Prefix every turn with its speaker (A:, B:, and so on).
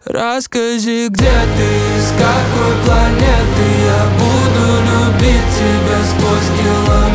A: Расскажи, где ты, с какой планеты. Я буду любить тебя сквозь километры.